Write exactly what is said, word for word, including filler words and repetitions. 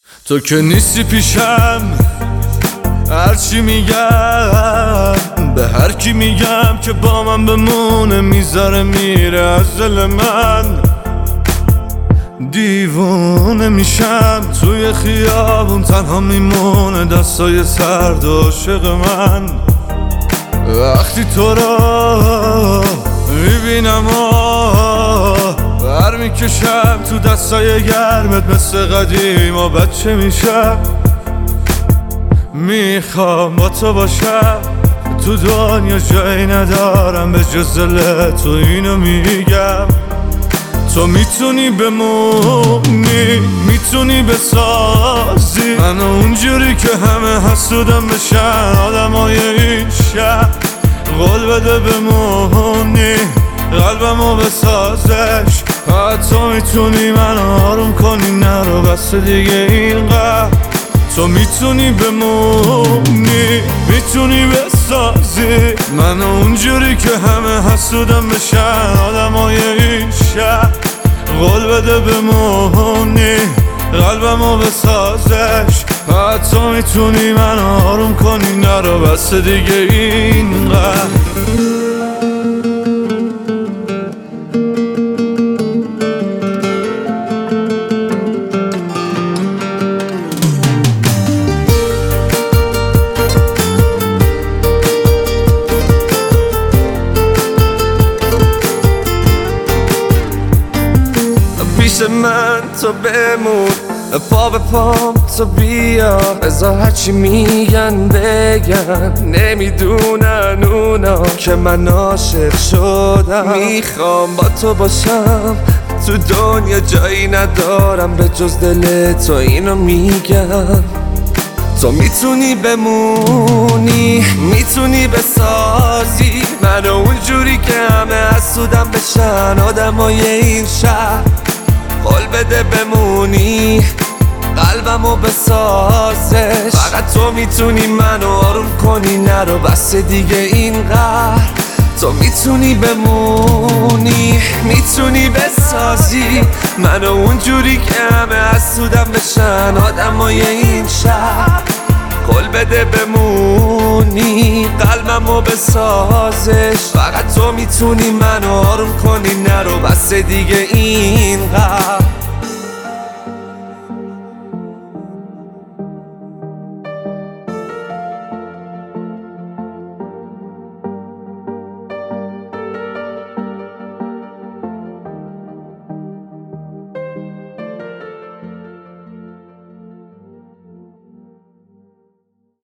تو که نیستی پیشم، هرچی میگم به هر کی میگم که با من بمونه میذاره میره از دل من. دیوونه میشم توی خیابون تنها میمونه دستای سرد عاشق من. وقتی تو رو میبینم بر میکشم تو دستای گرمت مثل قدیم و بچه میشم. میخوام با تو باشم تو دنیا جایی ندارم به جز دل تو، اینو میگم. تو میتونی بمونی، میتونی بسازی منو اونجوری که همه حسودم بشن آدمای این شهر. قول بده بمونی قلبمو بسازش، تو میتونی منو آروم کنی نرو بس دیگه اینقدر. تو میتونی بمونی، میتونی بسازی منو اونجوری که همه حسودم بشن آدمای این شهر. قول بده بمونی قلبمو بسازش، تو میتونی منو آروم کنی نرو بس دیگه اینقدر. پیش من تو بمون، پا به پام تو بیا، بذار هرچی میگن بگن، نمیدونن اونا که من عاشق شدم. میخوام با تو باشم تو دنیا جایی ندارم به جز دل تو، اینو میگم. تو میتونی بمونی، میتونی بسازی منو اونجوری که همه حسودم بشن آدمای این شهر. قول بده بمونی قلبمو بسازش، فقط تو میتونی منو آروم کنی نرو بس دیگه اینقدر. تو میتونی بمونی، میتونی بسازی منو اونجوری که همه حسودم بشن آدمای این شهر. قول بده بمونی قلبمو بسازش، فقط تو میتونی منو آروم کنی نرو بس دیگه اینقدر.